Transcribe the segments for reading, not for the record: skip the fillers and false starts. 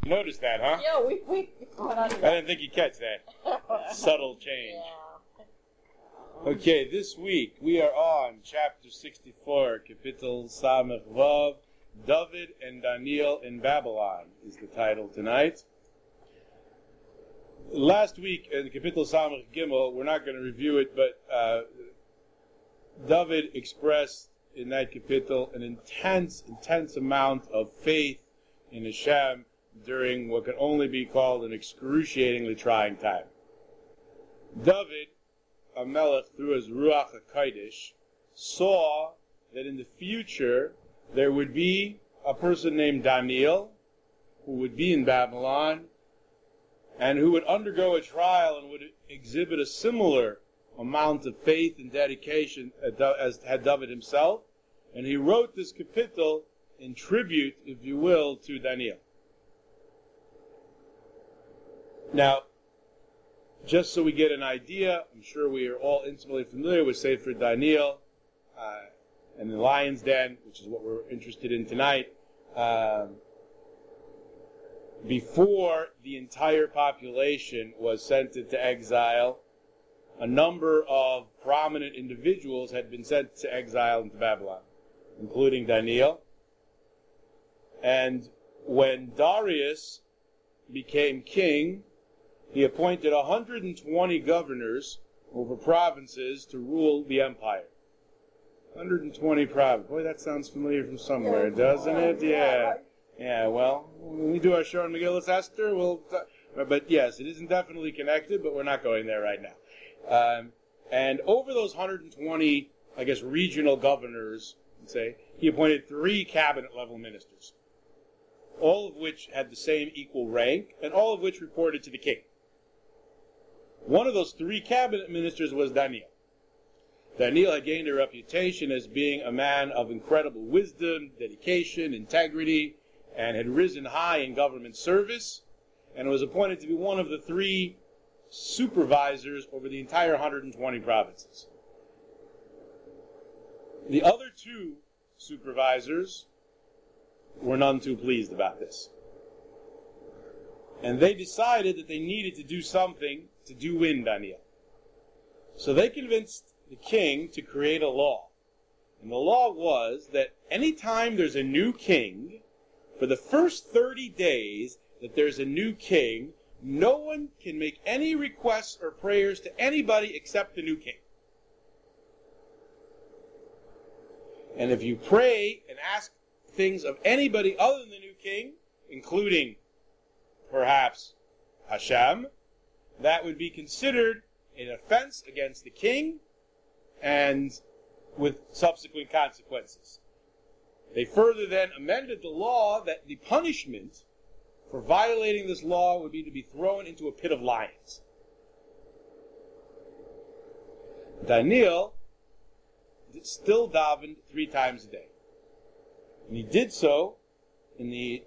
noticed that, huh? Yeah, we went on. I didn't think you'd catch that. Subtle change. Yeah. Okay, this week we are on chapter 64, Kapitel Samech Vav, David and Daniel in Babylon is the title tonight. Last week in Kapitel Samech Gimel, we're not going to review it, but David expressed in that kapitel an intense amount of faith in Hashem during what can only be called an excruciatingly trying time. David, a melech through his Ruach HaKodesh, saw that in the future there would be a person named Daniel who would be in Babylon and who would undergo a trial and would exhibit a similar amount of faith and dedication as had David himself. And he wrote this kapitel in tribute, if you will, to Daniel. Now, just so we get an idea, I'm sure we are all intimately familiar with Sefer Daniel and the Lion's Den, which is what we're interested in tonight. Before the entire population was sent into exile, a number of prominent individuals had been sent to exile into Babylon, including Daniel. And when Darius became king, he appointed 120 governors over provinces to rule the empire. 120 provinces. Boy, that sounds familiar from somewhere, doesn't it? Yeah. Yeah, well, when we do our show on Megillas Esther, but yes, it is indefinitely connected, but we're not going there right now. And over those 120, I guess, regional governors, he appointed 3 cabinet-level ministers, all of which had the same equal rank, and all of which reported to the king. One of those 3 cabinet ministers was Daniel. Daniel had gained a reputation as being a man of incredible wisdom, dedication, integrity, and had risen high in government service, and was appointed to be one of the 3 supervisors over the entire 120 provinces. The other 2 supervisors were none too pleased about this. And they decided that they needed to do something to do in Daniel. So they convinced the king to create a law. And the law was that any time there's a new king, for the first 30 days that there's a new king, no one can make any requests or prayers to anybody except the new king. And if you pray and ask things of anybody other than the new king, including perhaps Hashem, that would be considered an offense against the king and with subsequent consequences. They further then amended the law that the punishment for violating this law would be to be thrown into a pit of lions. Daniel still davened 3 times a day. And he did so in the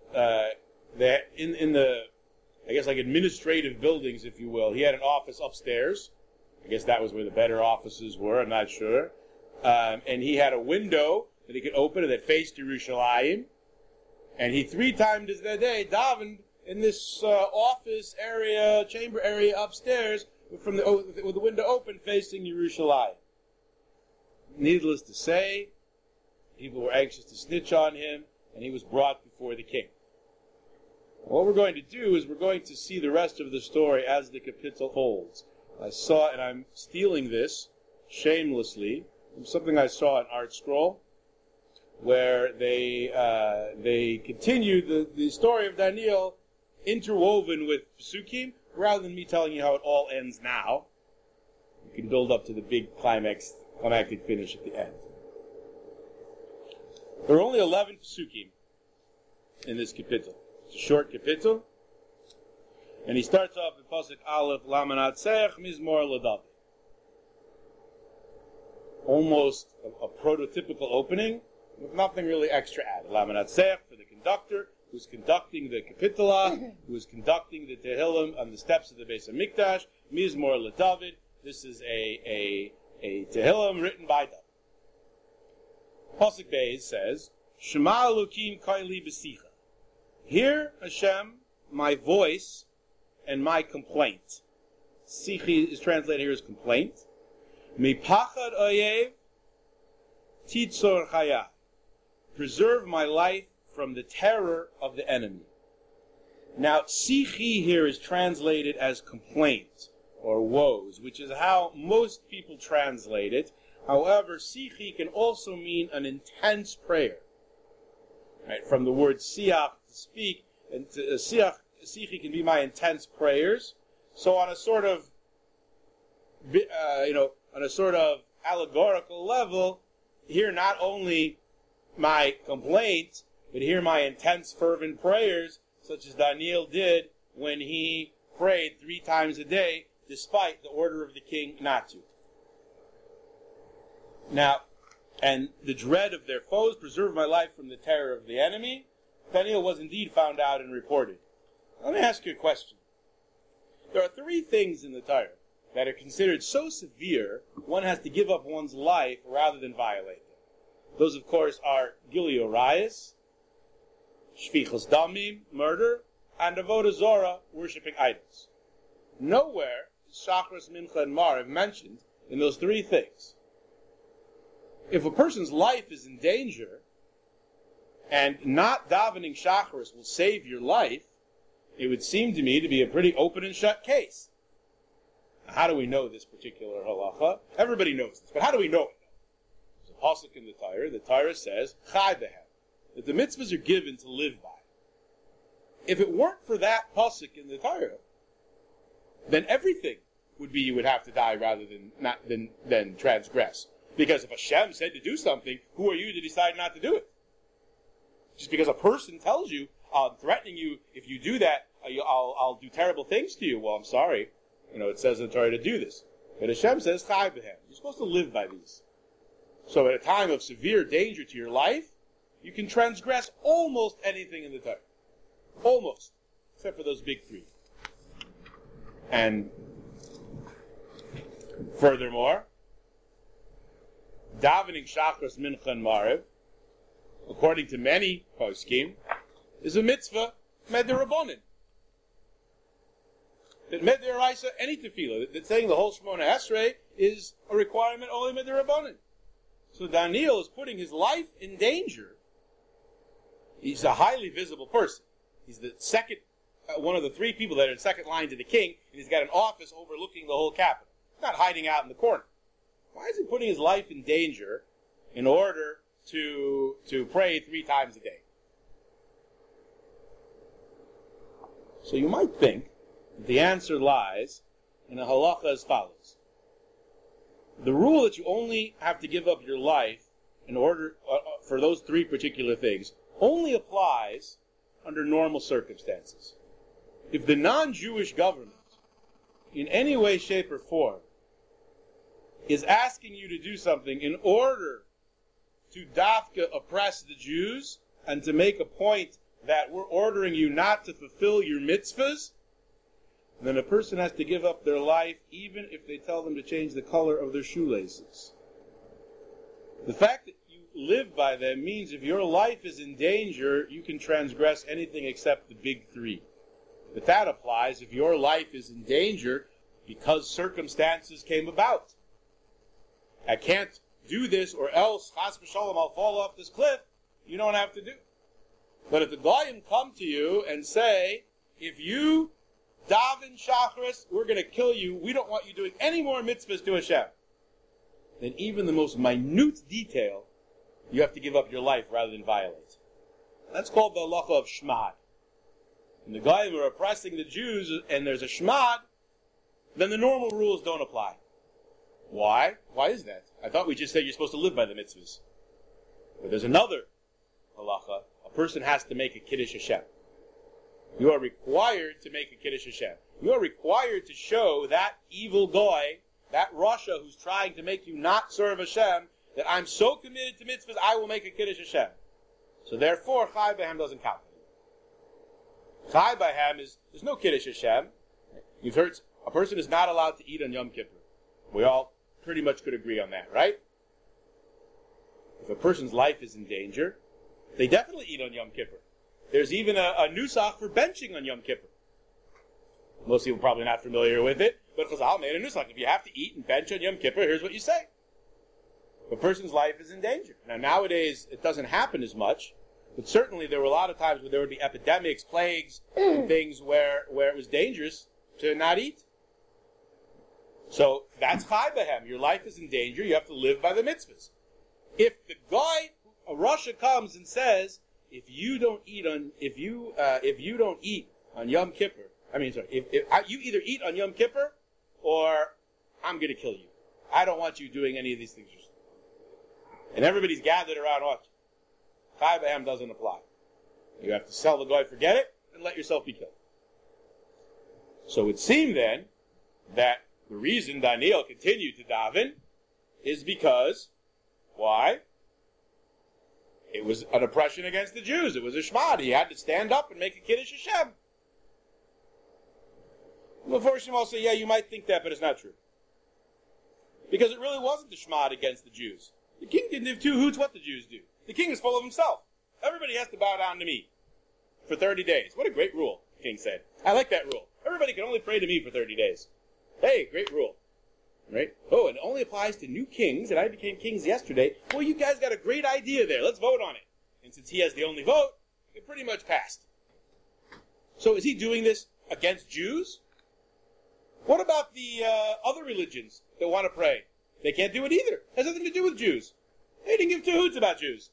I guess like administrative buildings, if you will. He had an office upstairs. I guess that was where the better offices were, I'm not sure. And he had a window that he could open that faced Yerushalayim. And he 3 times a day davened in this office area, chamber area upstairs, with the window open facing Yerushalayim. Needless to say, people were anxious to snitch on him, and he was brought before the king. What we're going to do is we're going to see the rest of the story as the kapitel holds. I saw, and I'm stealing this shamelessly, from something I saw in Art Scroll, where they continue the story of Daniel interwoven with Pesukim, rather than me telling you how it all ends now. You can build up to the big climactic finish at the end. There are only 11 Pesukim in this kapitel. It's a short kapitel, and he starts off with Pasuk Aleph, Lamanatseach Mizmor LaDavid. Almost a prototypical opening, with nothing really extra added. Lamanatseach for the conductor, who's conducting the kapitula, who's conducting the Tehillim on the steps of the Beis HaMikdash. Mizmor LaDavid. This is a Tehillim written by David. Pasuk Beis says, Shema Elokim Kaili B'Sicha. Hear, Hashem, my voice and my complaint. Sichi is translated here as complaint. Mipachad oyev titzor chaya. Preserve my life from the terror of the enemy. Now, sichi here is translated as complaint or woes, which is how most people translate it. However, sichi can also mean an intense prayer. Right? From the word siach, to speak, and sichi can be my intense prayers. So on a sort of, on a sort of allegorical level, here not only my complaint, but here my intense, fervent prayers, such as Daniel did when he prayed 3 times a day, despite the order of the king not to. Now, and the dread of their foes, preserve my life from the terror of the enemy. Daniel was indeed found out and reported. Let me ask you a question. There are 3 things in the Torah that are considered so severe, one has to give up one's life rather than violate them. Those, of course, are Gilui Arayos, Shfichus Damim, murder, and Avodah Zorah, worshipping idols. Nowhere is Shachris, Mincha, and Mariv mentioned in those 3 things. If a person's life is in danger, and not davening Shachris will save your life, it would seem to me to be a pretty open and shut case. Now, how do we know this particular halacha? Everybody knows this, but how do we know it? There's a pasuk in the Torah says, Chai behem, that the mitzvahs are given to live by. If it weren't for that pasuk in the Torah, then everything would be you would have to die rather than transgress. Because if Hashem said to do something, who are you to decide not to do it? Just because a person tells you, I'm threatening you, if you do that, I'll do terrible things to you. Well, I'm sorry. It says in the Torah to do this. But Hashem says, Chai b'hem. You're supposed to live by these. So at a time of severe danger to your life, you can transgress almost anything in the Torah. Almost. Except for those big 3. And furthermore, davening Shachris, Mincha, and Mariv, according to many poskim, is a mitzvah medirabonin. That mediraisa any tefillah, that saying the whole Shemona Esrei is a requirement only medirabonin. So Daniel is putting his life in danger. He's a highly visible person. He's the second, one of the 3 people that are in second line to the king, and he's got an office overlooking the whole capital. He's not hiding out in the corner. Why is he putting his life in danger in order to pray 3 times a day? So you might think that the answer lies in a halacha as follows. The rule that you only have to give up your life in order for those 3 particular things only applies under normal circumstances. If the non-Jewish government, in any way, shape, or form, is asking you to do something in order to dafka oppress the Jews and to make a point that we're ordering you not to fulfill your mitzvahs, then a person has to give up their life even if they tell them to change the color of their shoelaces. The fact that you live by them means if your life is in danger, you can transgress anything except the big 3. But that applies if your life is in danger because circumstances came about. I can't do this or else, chas v'shalom, I'll fall off this cliff. You don't have to do it. But if the Goyim come to you and say, if you daven Shachris, we're going to kill you, we don't want you doing any more mitzvahs to Hashem, then even the most minute detail, you have to give up your life rather than violate. That's called the halacha of shmad. When the Goyim are oppressing the Jews and there's a shmad, then the normal rules don't apply. Why? Why is that? I thought we just said you're supposed to live by the mitzvahs. But there's another halacha. A person has to make a Kiddush Hashem. You are required to make a Kiddush Hashem. You are required to show that evil guy, that Rasha who's trying to make you not serve Hashem, that I'm so committed to mitzvahs, I will make a Kiddush Hashem. So therefore, Chai B'Hem doesn't count. Chai B'Hem is, there's no Kiddush Hashem. You've heard, a person is not allowed to eat on Yom Kippur. We all pretty much could agree on that, right? If a person's life is in danger, they definitely eat on Yom Kippur. There's even a nusach for benching on Yom Kippur. Most people are probably not familiar with it, but Chazal made a nusach. If you have to eat and bench on Yom Kippur, here's what you say. A person's life is in danger. Now, nowadays, it doesn't happen as much, but certainly there were a lot of times where there would be epidemics, plagues, and things where it was dangerous to not eat. So that's Chai B'hem. Your life is in danger. You have to live by the mitzvahs. If the guy, a Rasha, comes and says, if you don't eat on Yom Kippur, if you either eat on Yom Kippur or I'm going to kill you. I don't want you doing any of these things. And everybody's gathered around watching. Chai B'hem doesn't apply. You have to tell the guy, forget it, and let yourself be killed. So it would seem then that the reason Daniel continued to daven is because, why? It was an oppression against the Jews. It was a shmad. He had to stand up and make a Kiddush Hashem. Unfortunately, I'll say, yeah, you might think that, but it's not true. Because it really wasn't a shmad against the Jews. The king didn't give two hoots what the Jews do. The king is full of himself. Everybody has to bow down to me for 30 days. What a great rule, the king said. I like that rule. Everybody can only pray to me for 30 days. Hey, great rule. Right? Oh, and it only applies to new kings, and I became kings yesterday. Well, you guys got a great idea there. Let's vote on it. And since he has the only vote, it pretty much passed. So is he doing this against Jews? What about the other religions that want to pray? They can't do it either. It has nothing to do with Jews. They didn't give two hoots about Jews.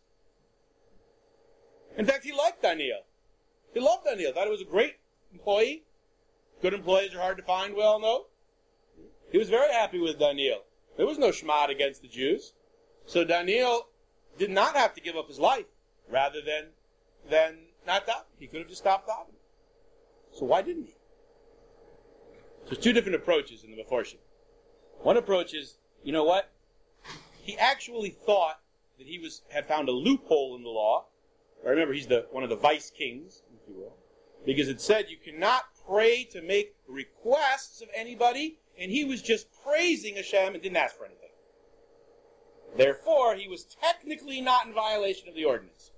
In fact, he liked Daniel. He loved Daniel. Thought he was a great employee. Good employees are hard to find, we all know. He was very happy with Daniel. There was no shmad against the Jews. So Daniel did not have to give up his life rather than not daven. He could have just stopped davening. So why didn't he? There's two different approaches in the Meforshim. One approach is, you know what? He actually thought that he had found a loophole in the law. Remember, he's one of the vice kings, if you will, because it said you cannot pray to make requests of anybody, and he was just praising Hashem and didn't ask for anything. Therefore, he was technically not in violation of the ordinance.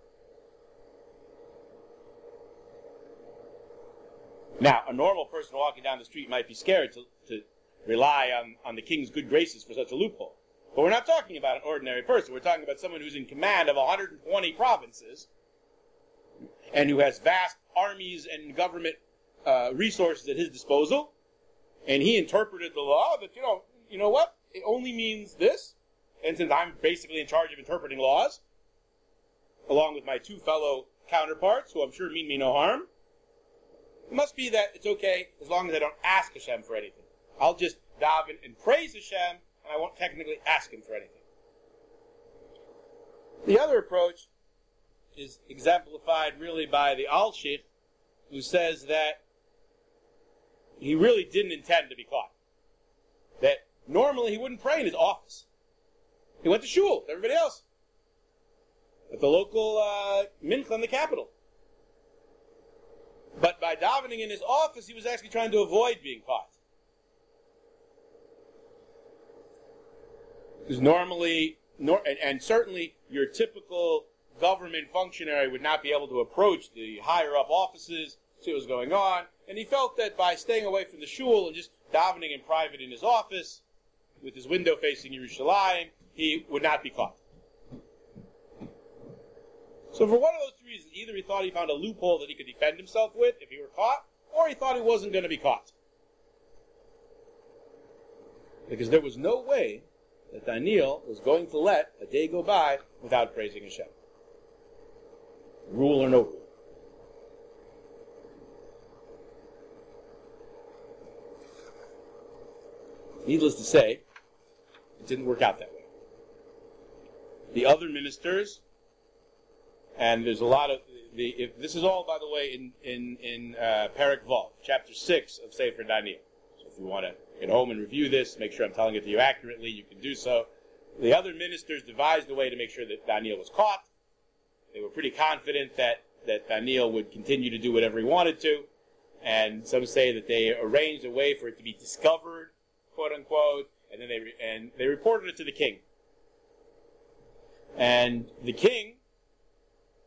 Now, a normal person walking down the street might be scared to rely on the king's good graces for such a loophole. But we're not talking about an ordinary person. We're talking about someone who's in command of 120 provinces and who has vast armies and government resources at his disposal. And he interpreted the law that, you know what? It only means this. And since I'm basically in charge of interpreting laws, along with my two fellow counterparts, who I'm sure mean me no harm, it must be that it's okay as long as I don't ask Hashem for anything. I'll just daven and praise Hashem, and I won't technically ask him for anything. The other approach is exemplified really by the Al-Shich, who says that he really didn't intend to be caught. That normally he wouldn't pray in his office. He went to shul with everybody else at the local mincha in the capital. But by davening in his office, he was actually trying to avoid being caught. Because normally, and certainly your typical government functionary would not be able to approach the higher up offices, see what was going on, and he felt that by staying away from the shul and just davening in private in his office, with his window facing Yerushalayim, he would not be caught. So for one of those two reasons, either he thought he found a loophole that he could defend himself with if he were caught, or he thought he wasn't going to be caught. Because there was no way that Daniel was going to let a day go by without praising Hashem. Rule or no rule. Needless to say, it didn't work out that way. The other ministers, and there's a lot of this is all, by the way, in Perek Vav, chapter 6 of Sefer Daniel. So if you want to get home and review this, make sure I'm telling it to you accurately, you can do so. The other ministers devised a way to make sure that Daniel was caught. They were pretty confident that Daniel would continue to do whatever he wanted to, and some say that they arranged a way for it to be discovered, quote unquote, and then they reported it to the king. And the king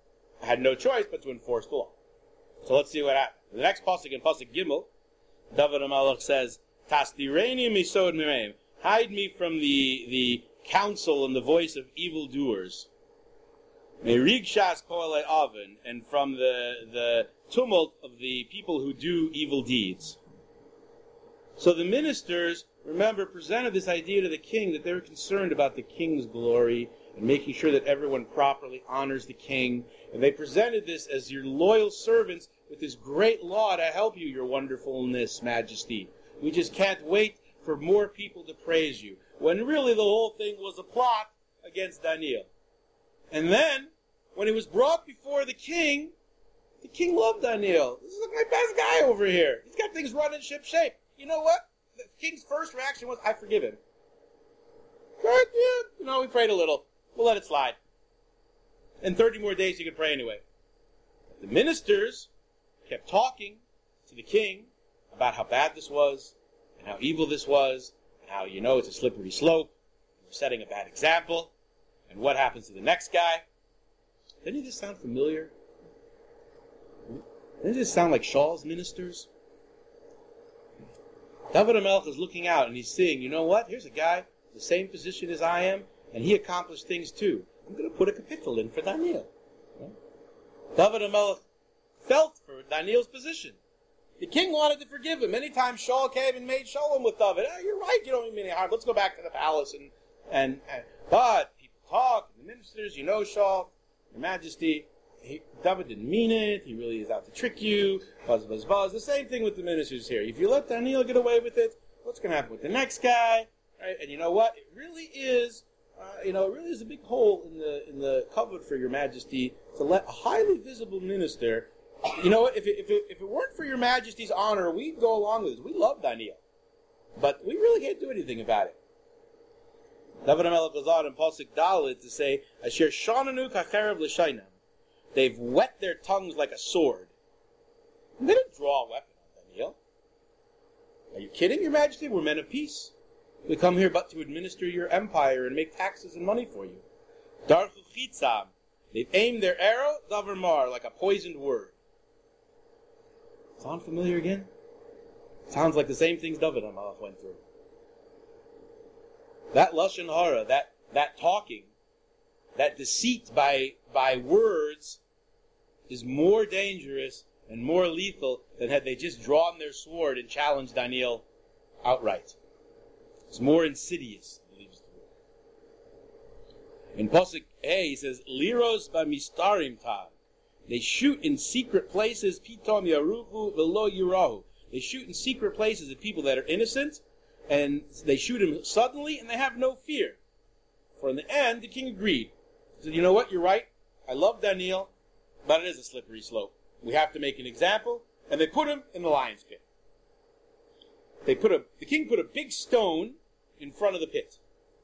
had no choice but to enforce the law. So let's see what happened. The next pasuk, in pasuk Gimel, David HaMelech says, Tastireni misod mimeim, hide me from the counsel and the voice of evildoers. Merigshas koalei oven, and from the tumult of the people who do evil deeds. So the ministers, remember, presented this idea to the king that they were concerned about the king's glory and making sure that everyone properly honors the king. And they presented this as your loyal servants with this great law to help you, your wonderfulness, majesty. We just can't wait for more people to praise you. When really the whole thing was a plot against Daniel. And then, when he was brought before the king loved Daniel. This is my best guy over here. He's got things running ship shape. You know what? The king's first reaction was, I forgive him. But, yeah, we prayed a little. We'll let it slide. And 30 more days you could pray anyway. The ministers kept talking to the king about how bad this was, and how evil this was, and how, it's a slippery slope, and we're setting a bad example, and what happens to the next guy. Doesn't this sound familiar? Doesn't this sound like Shaul's ministers? David HaMelech is looking out and he's seeing, you know what? Here's a guy, the same position as I am, and he accomplished things too. I'm going to put a capital in for Daniel. David HaMelech felt for Daniel's position. The king wanted to forgive him. Many times Shaul came and made shalom with David. You're right, you don't mean any harm. Let's go back to the palace. But people talk, the ministers, Shaul, Your Majesty, David didn't mean it. He really is out to trick you. Buzz, buzz, buzz. The same thing with the ministers here. If you let Daniel get away with it, what's going to happen with the next guy? Right? And you know what? It really is, a big hole in the cupboard for Your Majesty to let a highly visible minister. You know what? If it weren't for Your Majesty's honor, we'd go along with this. We love Daniel, but we really can't do anything about it. David HaMelech goes on in pasuk Dalet to say, "Asher shananu kacherev l'shaynam." They've whet their tongues like a sword. And they didn't draw a weapon on Daniel. Are you kidding, Your Majesty? We're men of peace. We come here but to administer your empire and make taxes and money for you. Darchu chitzam. They've aimed their arrow, davar mar, like a poisoned word. Sound familiar again? Sounds like the same things David HaMelech went through. That lashon hara, that talking, that deceit by words is more dangerous and more lethal than had they just drawn their sword and challenged Daniel outright. It's more insidious, I believe is the word. In pasuk A, he says, "Liros b'mistarim tam." They shoot in secret places, pitom yaruvu velo yirahu. They shoot in secret places at people that are innocent, and they shoot them suddenly, and they have no fear. For in the end, the king agreed. He said, you know what, you're right. I love Daniel, but it is a slippery slope. We have to make an example, and they put him in the lion's pit. The king put a big stone in front of the pit.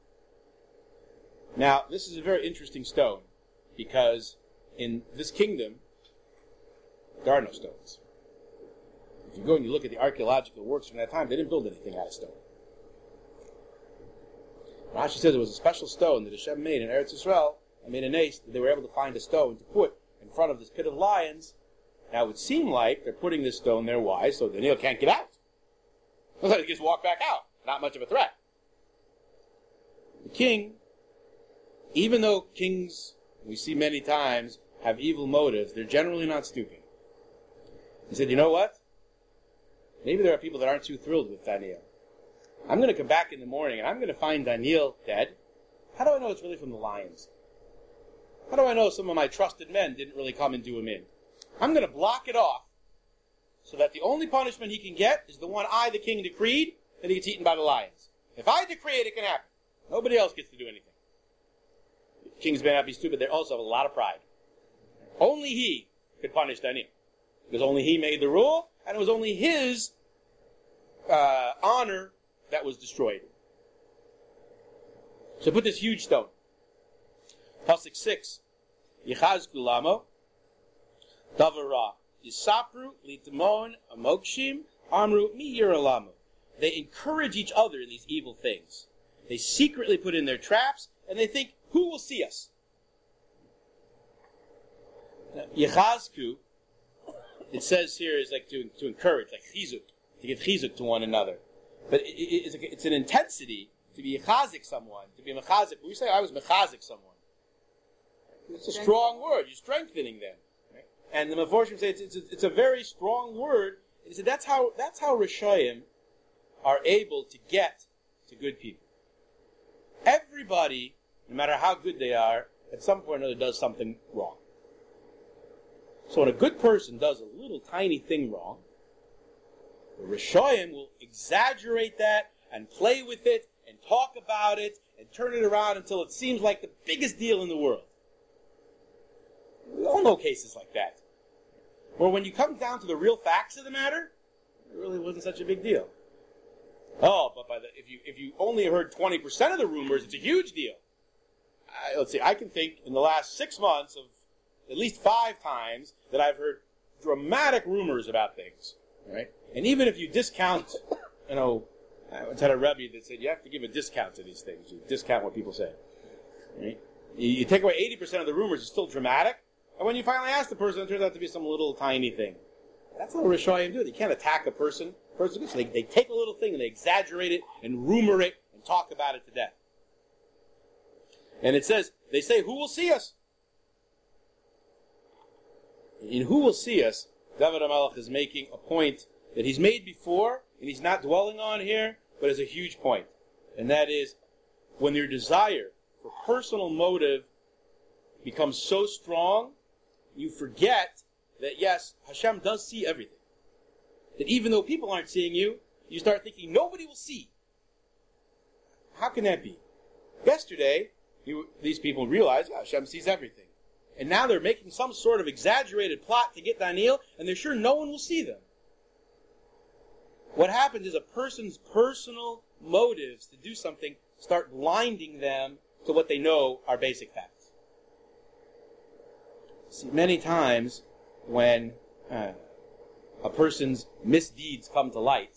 Now, this is a very interesting stone, because in this kingdom, there are no stones. If you go and you look at the archaeological works from that time, they didn't build anything out of stone. Rashi says it was a special stone that Hashem made in Eretz Yisrael, and made a nace that they were able to find a stone to put in front of this pit of lions. Now it would seem like they're putting this stone there, why? So Daniel can't get out. So he just walk back out. Not much of a threat. The king, even though kings, we see many times, have evil motives, they're generally not stupid. He said, you know what? Maybe there are people that aren't too thrilled with Daniel. I'm going to come back in the morning and I'm going to find Daniel dead. How do I know it's really from the lions? How do I know some of my trusted men didn't really come and do him in? I'm going to block it off so that the only punishment he can get is the one I, the king, decreed, and he gets eaten by the lions. If I decree it, it can happen. Nobody else gets to do anything. The kings may not be stupid, they also have a lot of pride. Only he could punish Daniel. Because only he made the rule, and it was only his honor that was destroyed. So put this huge stone. Pasuk 6. Yichazku lamo. Davara. Yisapru litamon amokshim. Amru mi yiralamu. They encourage each other in these evil things. They secretly put in their traps, and they think, who will see us? Yechazku, it says here, is like to encourage, like chizuk, to give chizuk to one another. But it's an intensity to be yechazik someone, to be mechazik. We say I was mechazik someone. It's a strong word. You're strengthening them. Right? And the Meforshim say it's a very strong word. He said that's how Rishayim are able to get to good people. Everybody, no matter how good they are, at some point or another does something wrong. So when a good person does a little tiny thing wrong, the Rishayim will exaggerate that and play with it and talk about it and turn it around until it seems like the biggest deal in the world. We all know cases like that. Where when you come down to the real facts of the matter, it really wasn't such a big deal. Oh, but if you only heard 20% of the rumors, it's a huge deal. Let's see, I can think in the last 6 months of at least 5 times that I've heard dramatic rumors about things. Right? And even if you discount, I once had a Rebbe that said you have to give a discount to these things. You discount what people say. Right? You take away 80% of the rumors, it's still dramatic. And when you finally ask the person, it turns out to be some little tiny thing. That's how Rishayim do it. They can't attack a person. So they take a little thing and they exaggerate it and rumor it and talk about it to death. And it says, they say, who will see us? In who will see us, David HaMelech is making a point that he's made before, and he's not dwelling on here, but is a huge point. And that is, when your desire for personal motive becomes so strong, you forget that yes, Hashem does see everything. That even though people aren't seeing you, you start thinking, nobody will see. How can that be? Yesterday, these people realized, Hashem sees everything. And now they're making some sort of exaggerated plot to get Daniel, and they're sure no one will see them. What happens is a person's personal motives to do something start blinding them to what they know are basic facts. See, many times when a person's misdeeds come to light,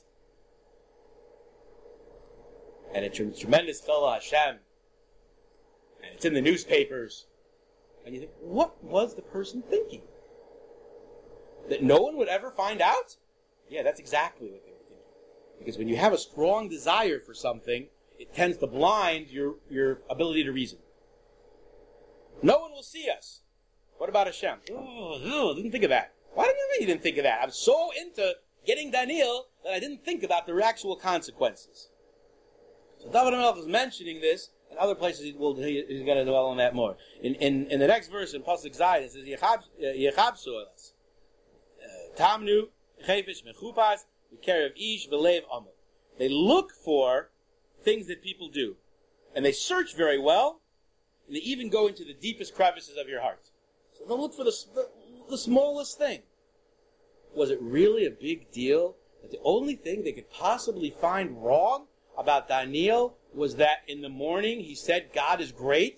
and it's a tremendous chilul Hashem, and it's in the newspapers, and you think, what was the person thinking? That no one would ever find out? Yeah, that's exactly what they were thinking. Because when you have a strong desire for something, it tends to blind your ability to reason. No one will see us. What about Hashem? Didn't think of that. Why did you mean you didn't think of that? I'm so into getting Daniel that I didn't think about the actual consequences. So David HaMelech is mentioning this. In other places, he's going to dwell on that more. In the next verse, in Pasuk Zayin, it says, Yechabsu olas. Tamnu, Chefish, Mechupas, V'kerev Ish, V'lev Amel. They look for things that people do. And they search very well. And they even go into the deepest crevices of your heart. So they'll look for the smallest thing. Was it really a big deal that the only thing they could possibly find wrong about Daniel was that in the morning he said God is great?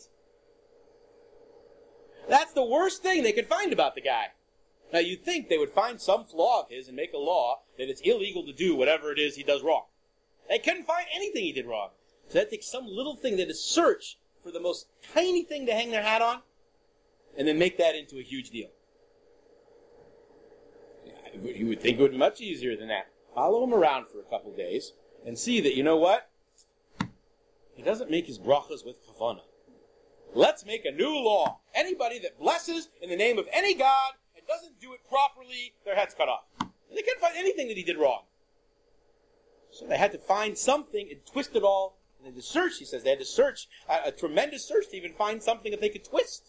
That's the worst thing they could find about the guy. Now you'd think they would find some flaw of his and make a law that it's illegal to do whatever it is he does wrong. They couldn't find anything he did wrong. So that takes some little thing that is search for the most tiny thing to hang their hat on and then make that into a huge deal. You would think it would be much easier than that. Follow him around for a couple days and see that, you know what? He doesn't make his brachas with kavanah. Let's make a new law. Anybody that blesses in the name of any god and doesn't do it properly, their head's cut off. And they couldn't find anything that he did wrong. So they had to find something and twist it all. And in the search, he says, they had to search, a tremendous search to even find something that they could twist.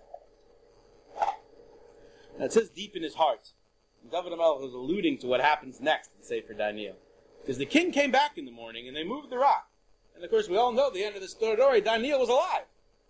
Now it says deep in his heart. And David HaMelech is alluding to what happens next in Sefer Daniel. Because the king came back in the morning and they moved the rock. And of course we all know the end of the story, Daniel was alive.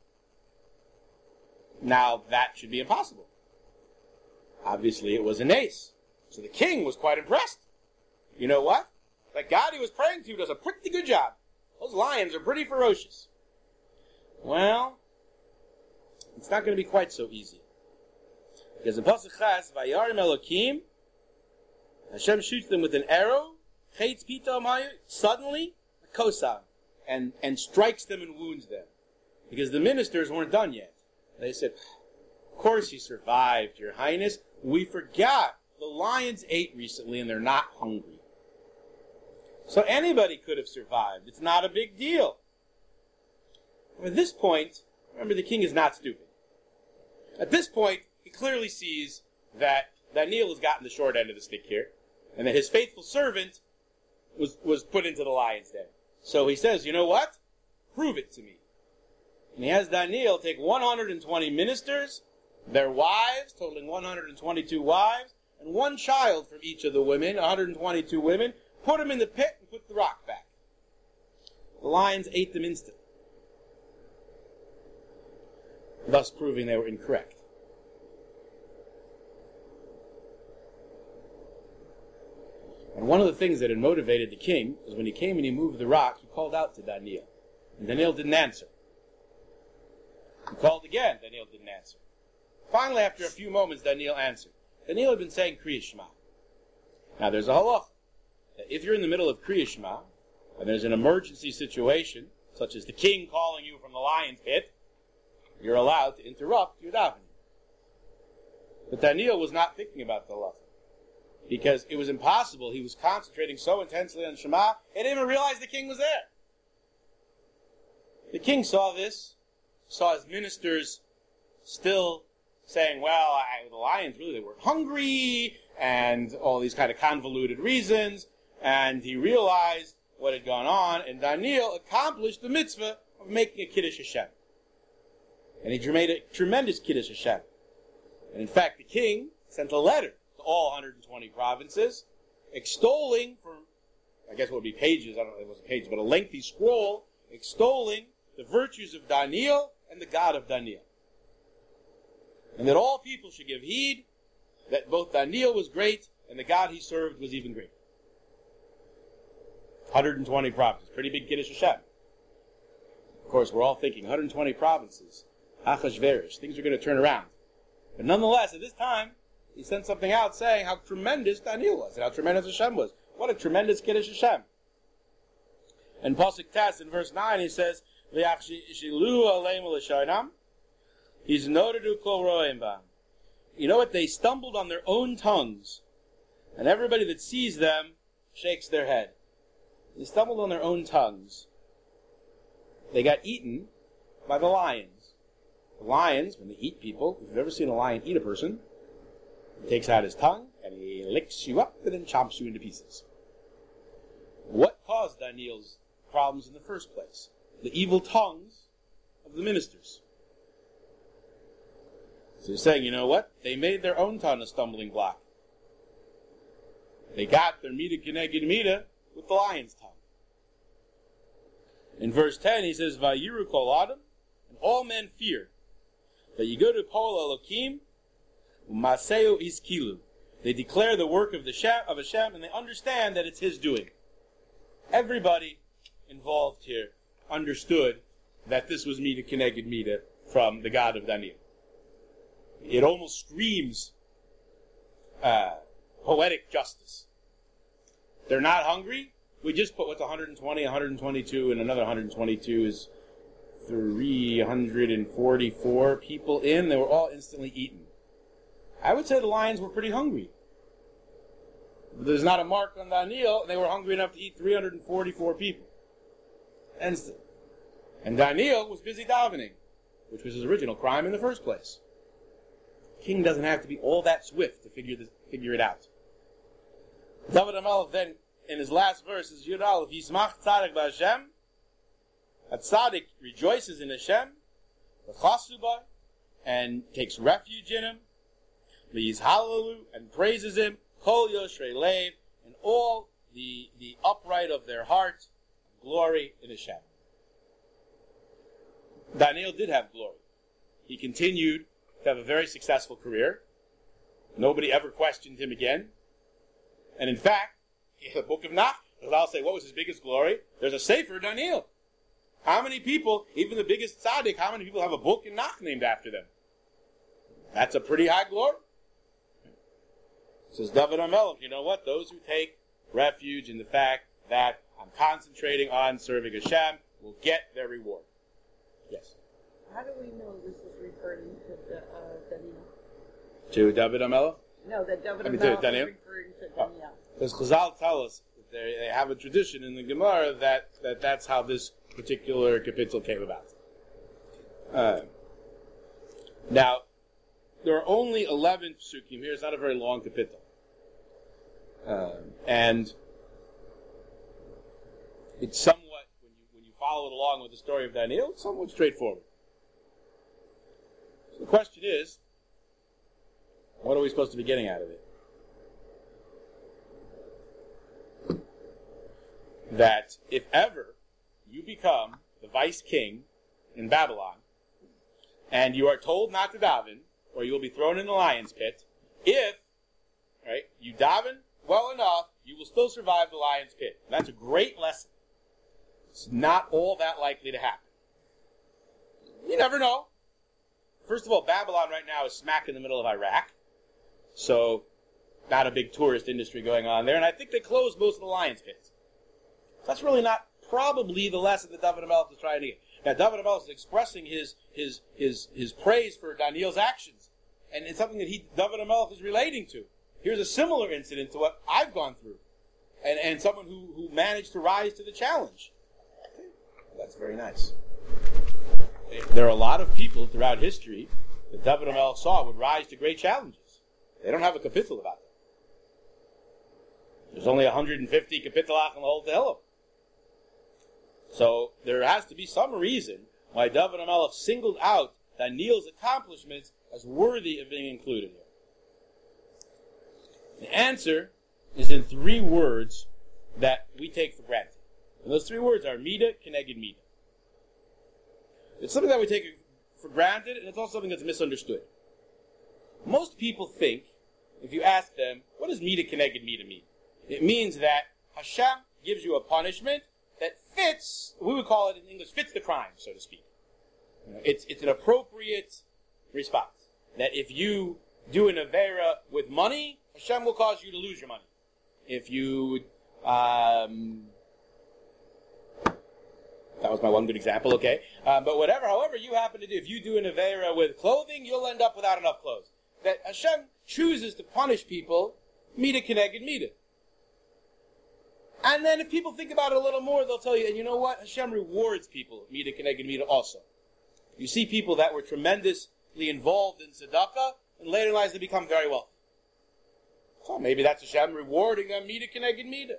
Now that should be impossible. Obviously it was an ace. So the king was quite impressed. You know what? That God he was praying to does a pretty good job. Those lions are pretty ferocious. Well, it's not going to be quite so easy. Because in Pasuk Ches, Vayarim Elokim, Hashem shoots them with an arrow, Chetz Pito Mayu, suddenly, a kosam, and strikes them and wounds them. Because the ministers weren't done yet. They said, course he survived, Your Highness. We forgot the lions ate recently and they're not hungry. So anybody could have survived. It's not a big deal. At this point, remember, the king is not stupid. At this point, he clearly sees that Daniel has gotten the short end of the stick here, and that his faithful servant was put into the lion's den. So he says, you know what? Prove it to me. And he has Daniel take 120 ministers, their wives, totaling 122 wives, and one child from each of the women, 122 women, put them in the pit and put the rock back. The lions ate them instantly, thus proving they were incorrect. And one of the things that had motivated the king was when he came and he moved the rock, he called out to Daniel. And Daniel didn't answer. He called again, Daniel didn't answer. Finally, after a few moments, Daniel answered. Daniel had been saying Kriya Shema. Now, there's a halacha that if you're in the middle of Kriya Shema, and there's an emergency situation, such as the king calling you from the lion's pit, you're allowed to interrupt your davening. But Daniel was not thinking about the halacha, because it was impossible. He was concentrating so intensely on Shema, he didn't even realize the king was there. The king saw this, saw his ministers still saying, well, the lions really, they were hungry, and all these kind of convoluted reasons, and he realized what had gone on, and Daniel accomplished the mitzvah of making a Kiddush Hashem. And he made a tremendous Kiddush Hashem. And in fact, the king sent a letter to all 120 provinces, extolling for, I guess what would be pages, I don't know if it was pages, but a lengthy scroll, extolling the virtues of Daniel and the God of Daniel. And that all people should give heed that both Daniel was great and the God he served was even greater. 120 provinces, pretty big Kiddush Hashem. Of course, we're all thinking 120 provinces, Achashverosh, things are going to turn around. But nonetheless, at this time, he sent something out saying how tremendous Daniel was and how tremendous Hashem was. What a tremendous Kiddush Hashem. And Pasuk Tes in verse 9, he says, He's noted to kol ro'im bam. You know what? They stumbled on their own tongues, and everybody that sees them shakes their head. They stumbled on their own tongues. They got eaten by the lions. The lions, when they eat people, if you've ever seen a lion eat a person, he takes out his tongue, and he licks you up, and then chomps you into pieces. What caused Daniel's problems in the first place? The evil tongues of the ministers. So he's saying, you know what? They made their own tongue a stumbling block. They got their mida keneged mida with the lion's tongue. In verse 10, he says, Vayiru kol adam, and all men feared. That you go to Pol Elokim, Maseu iskilu. They declare the work of Hashem, and they understand that it's his doing. Everybody involved here understood that this was mida keneged mida from the God of Daniel. It almost screams poetic justice. They're not hungry. We just put what's 120, 122, and another 122 is 344 people in. They were all instantly eaten. I would say the lions were pretty hungry. But there's not a mark on Daniel, and they were hungry enough to eat 344 people. Instant. And Daniel was busy davening, which was his original crime in the first place. King doesn't have to be all that swift to figure it out. David HaMelech then, in his last verse, says, Yudal, Yismach Tzaddik B'Hashem, a tzaddik rejoices in Hashem, v'chasuba, and takes refuge in him, v'yizhalalu, and praises him, kol yoshrei leiv, and all the upright of their heart, glory in Hashem. Daniel did have glory. He continued to have a very successful career. Nobody ever questioned him again. And in fact, in the book of Nach, I'll say, what was his biggest glory? There's a Sefer Daniel. How many people, even the biggest tzaddik, how many people have a book in Nach named after them? That's a pretty high glory. Says David HaMelech, you know what? Those who take refuge in the fact that I'm concentrating on serving Hashem will get their reward. Yes. How do we know this is referring to Daniel? To David HaMelech? No, that David I mean, HaMelech is Daniel? referring to Daniel. Because Chazal tell us that they have a tradition in the Gemara that's how this particular kapitel came about. Now, there are only 11 psukim here. It's not a very long kapitel. And it's somewhat, when you follow it along with the story of Daniel, it's somewhat straightforward. So the question is, what are we supposed to be getting out of it? That if ever you become the vice king in Babylon, and you are told not to daven, or you will be thrown in the lion's pit, if you daven well enough, you will still survive the lion's pit. And that's a great lesson. It's not all that likely to happen. You never know. First of all, Babylon right now is smack in the middle of Iraq, so not a big tourist industry going on there, and I think they closed most of the lion's pits. That's really not probably the lesson that David HaMelech is trying to get. Now, David HaMelech is expressing his praise for Daniel's actions, and it's something that David HaMelech is relating to. Here's a similar incident to what I've gone through, and someone who managed to rise to the challenge. That's very nice. There are a lot of people throughout history that David HaMelech saw would rise to great challenges. They don't have a kapitel about them. There's only 150 kapitelach in the whole Tehillim. So there has to be some reason why David HaMelech singled out Daniel's accomplishments as worthy of being included here. The answer is in 3 words that we take for granted. And those 3 words are Mida, Keneged Mida. It's something that we take for granted, and it's also something that's misunderstood. Most people think, if you ask them, what does Mida, Keneged Mida mean? It means that Hashem gives you a punishment that fits, we would call it in English, fits the crime, so to speak. It's an appropriate response. That if you do an Avera with money, Hashem will cause you to lose your money. If you, that was my one good example, okay? But however you happen to do, if you do an Avera with clothing, you'll end up without enough clothes. That Hashem chooses to punish people, Mida Keneged Mida. And then if people think about it a little more, they'll tell you, and you know what? Hashem rewards people, Mida Keneged Mida also. You see people that were tremendously involved in tzedakah, and later in life they become very wealthy. So maybe that's Hashem rewarding them, Mida Keneged Mida.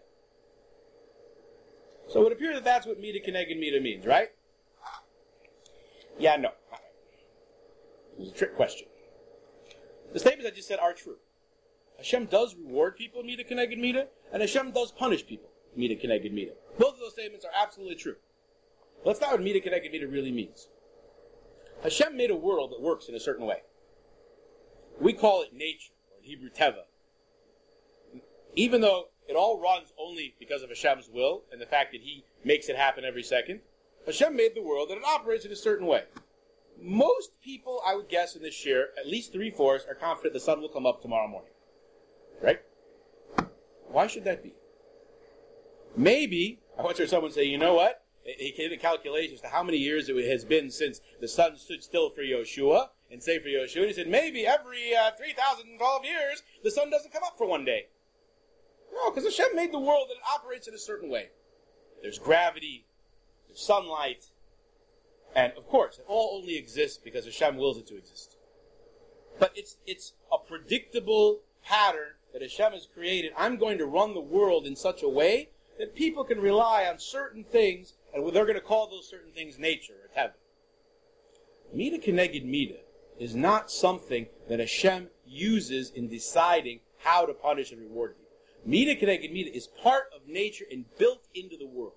So it would appear that that's what Mida Keneged Mida means, right? Yeah, no. It's a trick question. The statements I just said are true. Hashem does reward people, Mida Keneged Mida, and Hashem does punish people, Mida Keneged Mida. Both of those statements are absolutely true. Let's not what Mida Keneged Mida really means. Hashem made a world that works in a certain way. We call it nature, or in Hebrew Teva. Even though it all runs only because of Hashem's will and the fact that He makes it happen every second, Hashem made the world and it operates in a certain way. Most people, I would guess in this shir, at least 3/4, are confident the sun will come up tomorrow morning. Right? Why should that be? Maybe, I once heard someone say, you know what? He did a calculation as to how many years it has been since the sun stood still for Yoshua, and say for Yoshua, and he said, maybe every 3,012 years, the sun doesn't come up for one day. No, because Hashem made the world and it operates in a certain way. There's gravity, there's sunlight, and of course, it all only exists because Hashem wills it to exist. But it's a predictable pattern that Hashem has created. I'm going to run the world in such a way that people can rely on certain things, and they're going to call those certain things nature or Teva. Mida Keneged Mida is not something that Hashem uses in deciding how to punish and reward people. Mida Keneged Mida is part of nature and built into the world.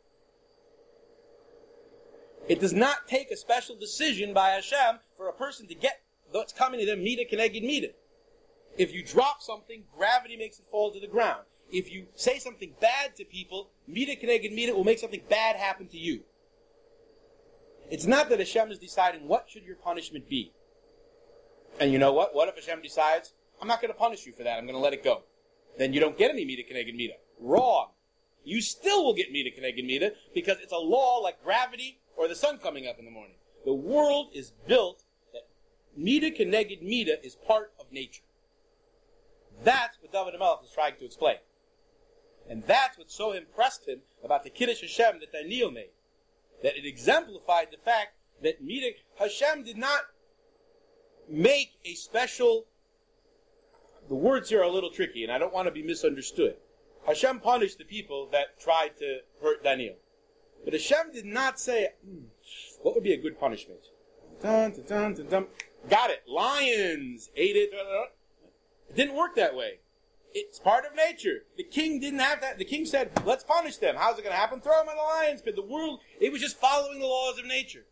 It does not take a special decision by Hashem for a person to get what's coming to them, Mida Keneged Mida. If you drop something, gravity makes it fall to the ground. If you say something bad to people, Mida Keneged Mida will make something bad happen to you. It's not that Hashem is deciding what should your punishment be. And you know what? What if Hashem decides, I'm not going to punish you for that, I'm going to let it go. Then you don't get any Mida Keneged Mida. Wrong. You still will get Mida Keneged Mida because it's a law like gravity or the sun coming up in the morning. The world is built that Mida Keneged Mida is part of nature. That's what David HaMelech is trying to explain. And that's what so impressed him about the Kiddush Hashem that Daniel made. That it exemplified the fact that Mida Hashem did not make a special... The words here are a little tricky, and I don't want to be misunderstood. Hashem punished the people that tried to hurt Daniel. But Hashem did not say, what would be a good punishment? Dun, dun, dun, dun, dun. Got it. Lions ate it. It didn't work that way. It's part of nature. The king didn't have that. The king said, let's punish them. How's it going to happen? Throw them in the lion's pit. The world, it was just following the laws of nature.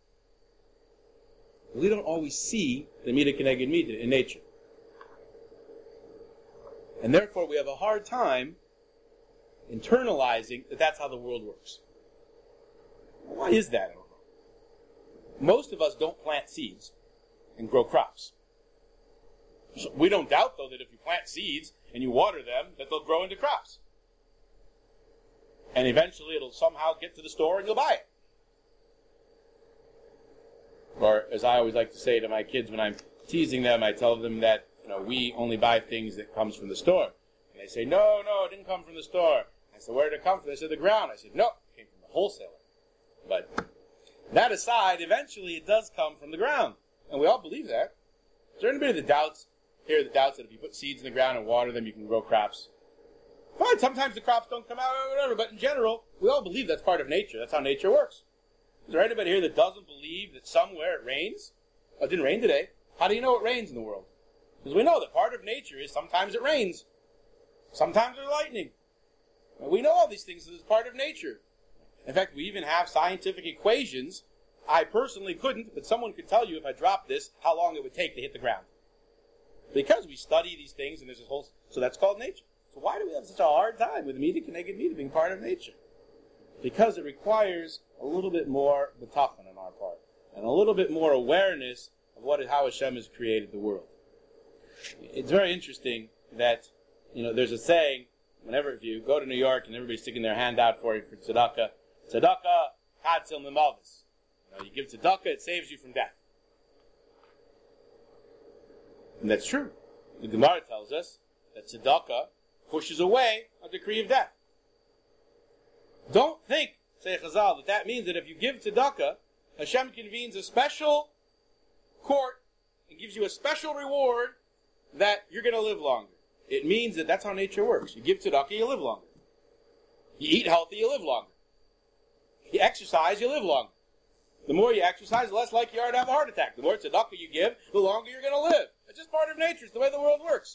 We don't always see the Mida Keneged Mida in nature. And therefore we have a hard time internalizing that that's how the world works. Why is that? Most of us don't plant seeds and grow crops. So we don't doubt, though, that if you plant seeds and you water them, that they'll grow into crops. And eventually it'll somehow get to the store and you'll buy it. Or, as I always like to say to my kids when I'm teasing them, I tell them that, we only buy things that comes from the store. And they say, no, it didn't come from the store. I said, where did it come from? They said, the ground. I said, no, it came from the wholesaler. But that aside, eventually it does come from the ground. And we all believe that. Is there anybody that doubts that if you put seeds in the ground and water them, you can grow crops? Fine, sometimes the crops don't come out or whatever, but in general, we all believe that's part of nature. That's how nature works. Is there anybody here that doesn't believe that somewhere it rains? Oh, it didn't rain today. How do you know it rains in the world? Because we know that part of nature is sometimes it rains. Sometimes there's lightning. And we know all these things as part of nature. In fact, we even have scientific equations. I personally couldn't, but someone could tell you if I dropped this, how long it would take to hit the ground. Because we study these things and there's this whole... So that's called nature. So why do we have such a hard time with Mida Keneged Mida being part of nature? Because it requires a little bit more bitachon on our part. And a little bit more awareness of how Hashem has created the world. It's very interesting that, there's a saying, if you go to New York and everybody's sticking their hand out for you for tzedakah, tzedakah katzil mimalvis. You give tzedakah, it saves you from death. And that's true. The Gemara tells us that tzedakah pushes away a decree of death. Don't think, say Chazal, that means that if you give tzedakah, Hashem convenes a special court and gives you a special reward that you're going to live longer. It means that that's how nature works. You give tzedakah, you live longer. You eat healthy, you live longer. You exercise, you live longer. The more you exercise, the less likely you are to have a heart attack. The more tzedakah you give, the longer you're going to live. It's just part of nature. It's the way the world works.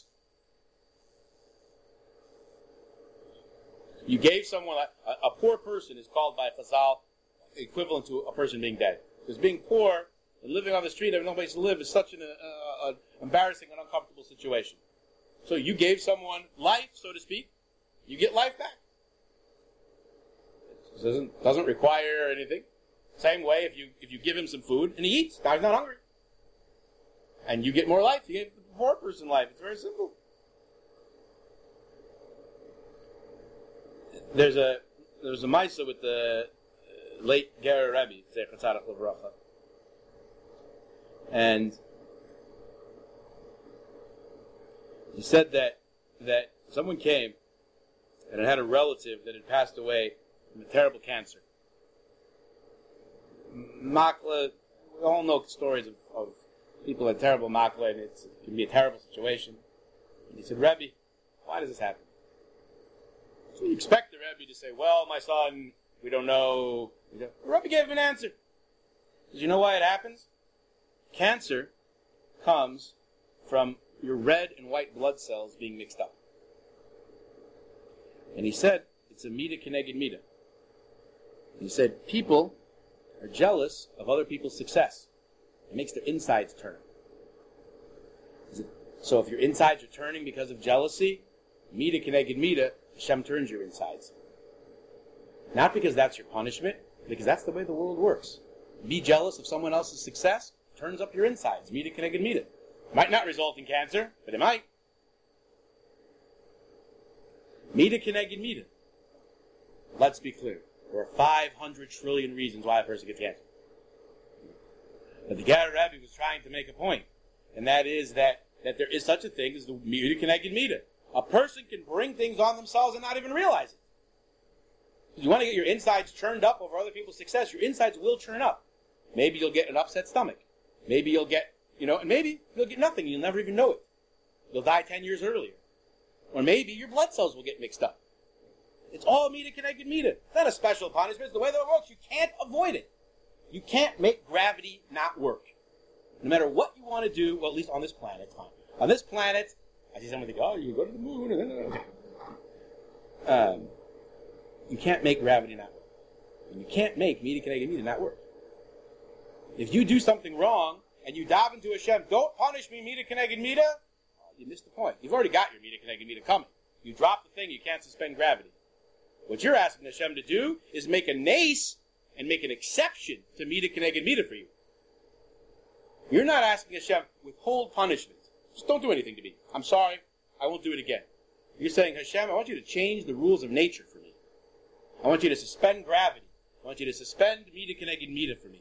You gave someone, a poor person is called by Chazal equivalent to a person being dead. Because being poor and living on the street, having no place to live, is such an embarrassing and uncomfortable situation. So you gave someone life, so to speak, you get life back. It doesn't require anything. Same way, if you give him some food and he eats, now he's not hungry. And you get more life. You gave the poor person life. It's very simple. There's a Maisa with the late Ger Rebbe, Zecher Tzaddik Livracha. And he said that someone came and had a relative that had passed away from a terrible cancer. Makla, we all know stories of people with terrible makla, and it can be a terrible situation. And he said, Rebbe, why does this happen? So you expect the Rebbe to say, well, my son, we don't know. The Rebbe gave him an answer. Did you know why it happens? Cancer comes from your red and white blood cells being mixed up. And he said, it's a Mida Keneged Mida. He said, people are jealous of other people's success. It makes their insides turn. So if your insides are turning because of jealousy, Mida Keneged Mida, Hashem turns your insides. Not because that's your punishment, because that's the way the world works. Be jealous of someone else's success, turns up your insides. Mida Keneged Mida. Might not result in cancer, but it might. Mida Keneged Mida. Let's be clear. There are 500 trillion reasons why a person gets cancer. But the Ger Rebbe was trying to make a point, and that is that there is such a thing as the Mida Keneged Mida. A person can bring things on themselves and not even realize it. You want to get your insides churned up over other people's success, your insides will churn up. Maybe you'll get an upset stomach. Maybe you'll get, and maybe you'll get nothing. You'll never even know it. You'll die 10 years earlier. Or maybe your blood cells will get mixed up. It's all Mida Keneged Mida. It's not a special punishment. It's the way that it works. You can't avoid it. You can't make gravity not work. No matter what you want to do, well, at least on this planet, fine. On this planet, I see someone think, oh, you go to the moon, and then... you can't make gravity not work. And you can't make Mida Keneged Mida not work. If you do something wrong, and you dive into Hashem, don't punish me, Mida Keneged Mida, you missed the point. You've already got your Mida Keneged Mida coming. You drop the thing, you can't suspend gravity. What you're asking Hashem to do is make a nace and make an exception to Mida Keneged Mida for you. You're not asking Hashem, withhold punishment. Just don't do anything to me. I'm sorry, I won't do it again. You're saying, Hashem, I want you to change the rules of nature for me. I want you to suspend gravity. I want you to suspend Mida Keneged Mida for me.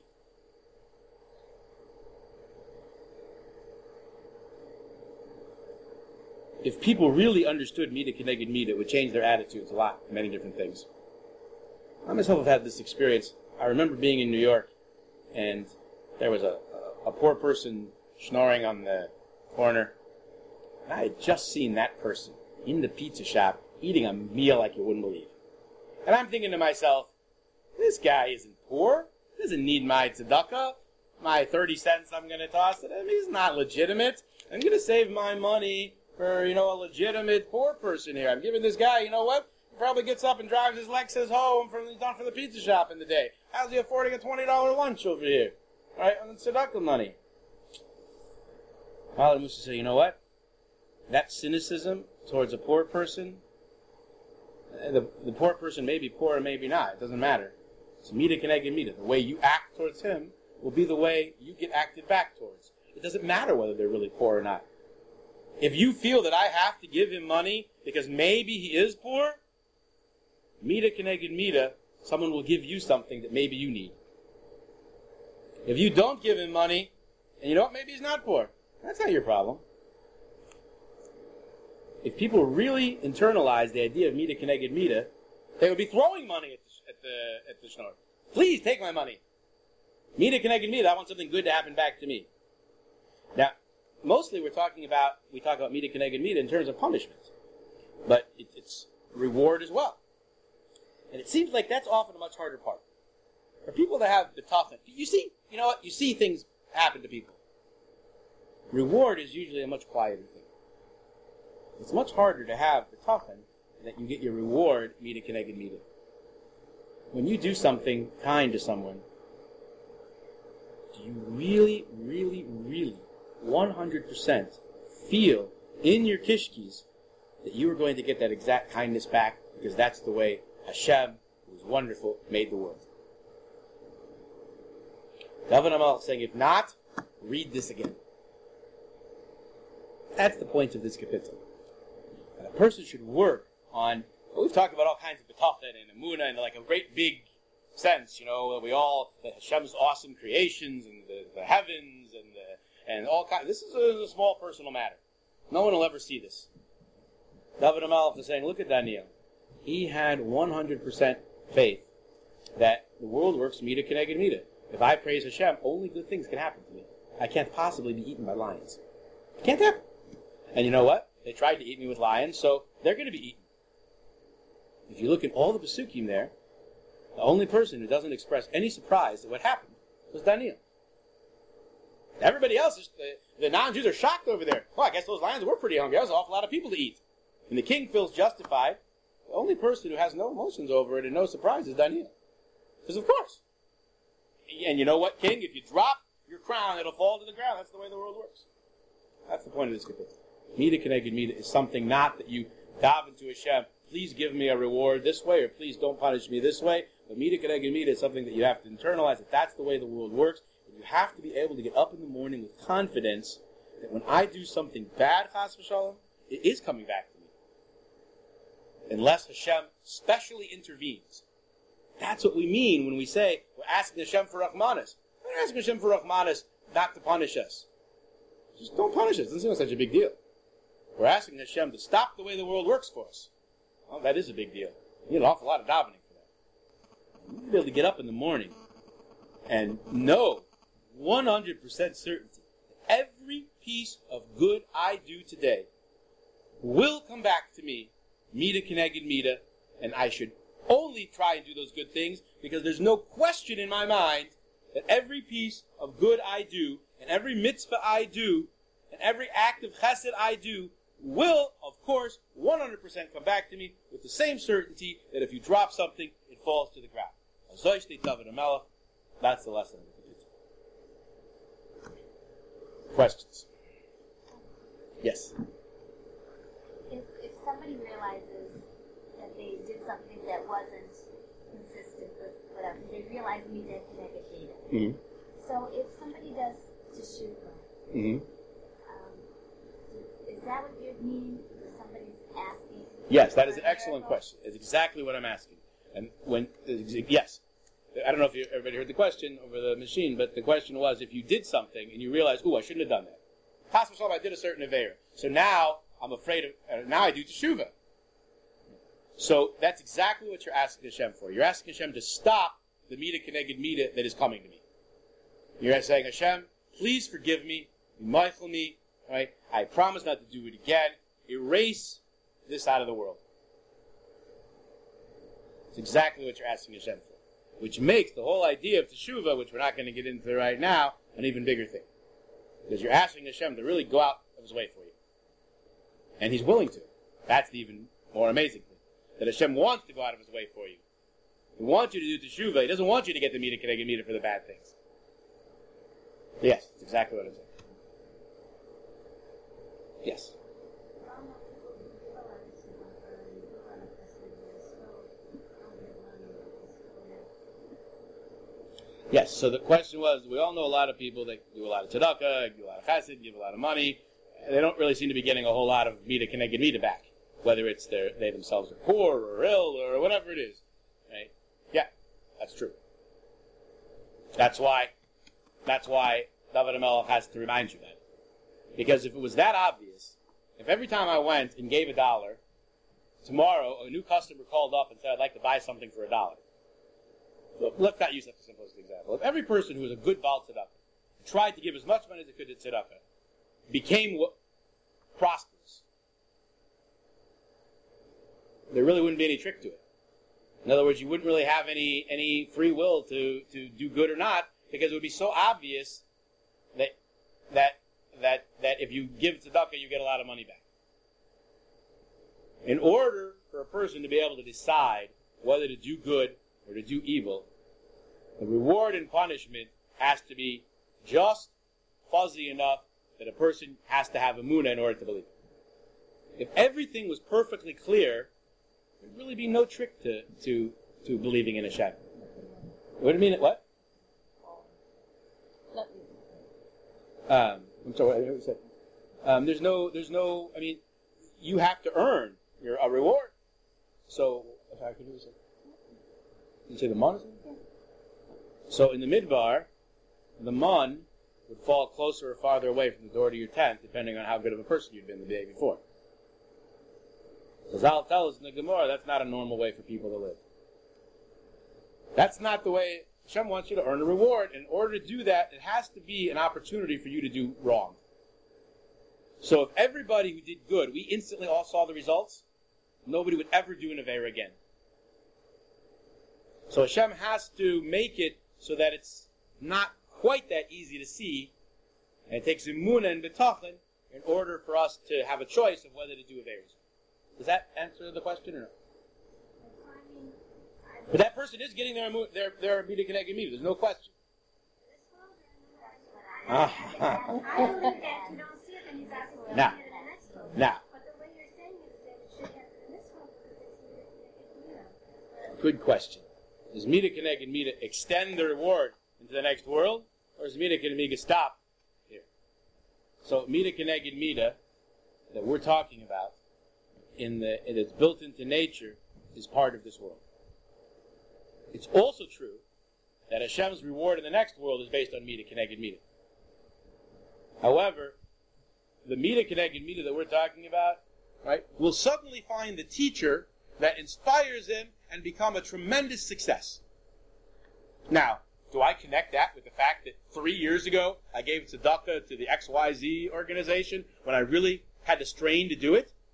If people really understood Mida Keneged Mida, it would change their attitudes a lot, many different things. I myself have had this experience. I remember being in New York, and there was a poor person snoring on the corner. And I had just seen that person in the pizza shop eating a meal like you wouldn't believe. And I'm thinking to myself, this guy isn't poor. He doesn't need my tzedakah. My 30 cents I'm going to toss at him. He's not legitimate. I'm going to save my money for, a legitimate poor person here. I'm giving this guy, you know what? He probably gets up and drives his Lexus home he's done from the pizza shop in the day. How's he affording a $20 lunch over here? Right? On the tzedakah money. Well, I must say, you know what? That cynicism towards a poor person, the poor person may be poor or maybe not. It doesn't matter. It's Mida Keneged Mida. The way you act towards him will be the way you get acted back towards. It doesn't matter whether they're really poor or not. If you feel that I have to give him money because maybe he is poor, Mida Keneged Mida, someone will give you something that maybe you need. If you don't give him money, and you know what, maybe he's not poor. That's not your problem. If people really internalize the idea of Mida Keneged Mida, they would be throwing money at the schnorr. Please take my money. Mida Keneged Mida, I want something good to happen back to me. Now, mostly we talk about Mida Keneged Mida in terms of punishment. But it's reward as well. And it seems like that's often a much harder part. For people that have the toughness, you see things happen to people. Reward is usually a much quieter thing. It's much harder to have the toughen that you get your reward, Mida Keneged Mida. When you do something kind to someone, do you really, really, really 100% feel in your kishkis that you are going to get that exact kindness back because that's the way Hashem, who is wonderful, made the world. David HaMelech saying, if not, read this again. That's the point of this kapitel. And a person should work on, we've talked about all kinds of betachin and emunah in like a great big sense, the Hashem's awesome creations and the heavens and all kinds. This is a small personal matter. No one will ever see this. David HaMelech is saying, look at Daniel. He had 100% faith that the world works Mida Keneged Mida. If I praise Hashem, only good things can happen to me. I can't possibly be eaten by lions. It can't happen. And you know what? They tried to eat me with lions, so they're going to be eaten. If you look at all the Pesukim there, the only person who doesn't express any surprise at what happened was Daniel. Everybody else, the non-Jews are shocked over there. Well, I guess those lions were pretty hungry. That was an awful lot of people to eat. And the king feels justified. The only person who has no emotions over it and no surprise is Daniel. Because of course. And you know what, king? If you drop your crown, it'll fall to the ground. That's the way the world works. That's the point of this kapitel. Mida Keneged Mida is something not that you daven to Hashem, please give me a reward this way, or please don't punish me this way. But Mida Keneged Mida is something that you have to internalize, that that's the way the world works. And you have to be able to get up in the morning with confidence that when I do something bad, chas v'shalom, it is coming back to me. Unless Hashem specially intervenes. That's what we mean when we say we're asking Hashem for Rahmanas. We're not asking Hashem for Rahmanas not to punish us. Just don't punish us. It doesn't seem like such a big deal. We're asking Hashem to stop the way the world works for us. Well, that is a big deal. You need an awful lot of davening for that. You need to be able to get up in the morning and know 100% certainty that every piece of good I do today will come back to me, Mida Keneged Mida, and I should only try and do those good things because there's no question in my mind that every piece of good I do and every mitzvah I do and every act of chesed I do will, of course, 100% come back to me with the same certainty that if you drop something, it falls to the ground. That's the lesson of the Kedusha. Questions? Yes? If somebody realizes that they did something that wasn't consistent with whatever, they realize Mida Keneged Mida. Mm-hmm. So if somebody does teshuvah, Mm-hmm. is that what you mean? If somebody's asking? Yes, that is an excellent question. It's exactly what I'm asking. And yes. I don't know if everybody heard the question over the machine, but the question was, if you did something and you realize, I shouldn't have done that. Possibly I did a certain aveira. So now I'm afraid of, now I do teshuvah. So that's exactly what you're asking Hashem for. You're asking Hashem to stop the Mida Keneged Mida that is coming to me. You're saying, Hashem, please forgive me, be mindful of me, right? I promise not to do it again. Erase this out of the world. It's exactly what you're asking Hashem for. Which makes the whole idea of teshuvah, which we're not going to get into right now, an even bigger thing. Because you're asking Hashem to really go out of His way for you. And He's willing to. That's the even more amazing thing. That Hashem wants to go out of His way for you. He wants you to do teshuvah. He doesn't want you to get the Mida Keneged Mida for the bad things. Yes, that's exactly what I'm saying. Yes? Yes, so the question was, we all know a lot of people that do a lot of tzedakah, do a lot of chesed, give a lot of money. They don't really seem to be getting a whole lot of Mida Keneged Mida back. Whether it's they themselves are poor or ill or whatever it is. Right? Yeah, that's true. That's why David HaMelech has to remind you that. Because if it was that obvious, if every time I went and gave $1, tomorrow a new customer called up and said, I'd like to buy something for $1. Look, let's not use that for the simplest example. If every person who was a good Baal Tzedakah tried to give as much money as they could to Tzedakah, became prosperous, there really wouldn't be any trick to it. In other words, you wouldn't really have any free will to do good or not, because it would be so obvious that if you give tzedakah, you get a lot of money back. In order for a person to be able to decide whether to do good or to do evil, the reward and punishment has to be just fuzzy enough that a person has to have emunah in order to believe. If everything was perfectly clear, there'd really be no trick to believing in Hashem. What do you mean? What? I'm sorry. What did you say? There's no. I mean, you have to earn a reward. So, if I could do this, you say the man. So in the midbar, the man would fall closer or farther away from the door to your tent, depending on how good of a person you'd been the day before. So Zal tells us in the Gemara, that's not a normal way for people to live. That's not the way Hashem wants you to earn a reward. In order to do that, it has to be an opportunity for you to do wrong. So if everybody who did good, we instantly all saw the results, nobody would ever do an Aveira again. So Hashem has to make it so that it's not quite that easy to see, and it takes emunah and betachin in order for us to have a choice of whether to do Aveiros. Does that answer the question or no? But that person is getting their Mida Keneged Mida. There's no question. Now. Good question. Does Mida Keneged Mida extend the reward into the next world, or does Mida Keneged Mida stop here? So Mida Keneged Mida that we're talking about, it's built into nature, is part of this world. It's also true that Hashem's reward in the next world is based on Mida Keneged Mida. However, the Mida Keneged Mida that we're talking about, right, will suddenly find the teacher that inspires him and become a tremendous success. Now, do I connect that with the fact that 3 years ago I gave tzedakah to the XYZ organization when I really had to strain to do it?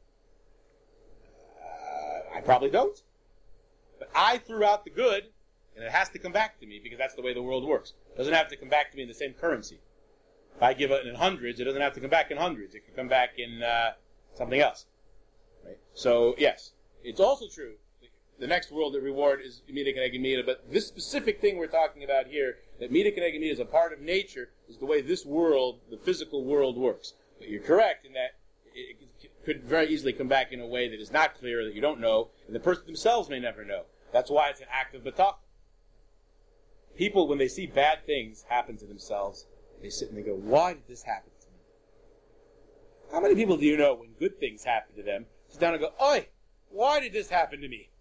I probably don't. But I threw out the good, and it has to come back to me because that's the way the world works. It doesn't have to come back to me in the same currency. If I give it in hundreds, it doesn't have to come back in hundreds. It can come back in something else. Right? So, yes, it's also true. The next world of reward is Mida Keneged Mida, but this specific thing we're talking about here, that Mida Keneged Mida is a part of nature, is the way this world, the physical world, works. But you're correct in that it could very easily come back in a way that is not clear, that you don't know, and the person themselves may never know. That's why it's an act of batach. People, when they see bad things happen to themselves, they sit and they go, why did this happen to me? How many people do you know when good things happen to them, sit down and go, oi, why did this happen to me?